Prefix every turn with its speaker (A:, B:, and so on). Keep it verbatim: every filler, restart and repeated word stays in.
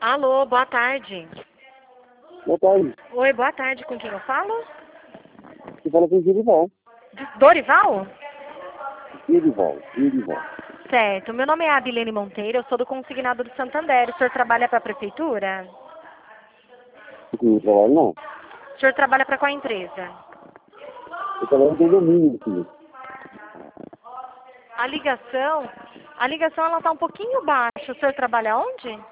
A: Alô, boa tarde.
B: Boa tarde.
A: Oi, boa tarde. Com quem eu falo?
B: Você fala com o Dorival.
A: D- Dorival?
B: Dorival, Dorival.
A: Certo. Meu nome é Abilene Monteiro, eu sou do Consignado do Santander. O senhor trabalha para a prefeitura?
B: Eu trabalho não.
A: O senhor trabalha para qual empresa?
B: Eu trabalho com domínio, filho.
A: A ligação, a ligação ela tá um pouquinho baixa. O senhor trabalha onde?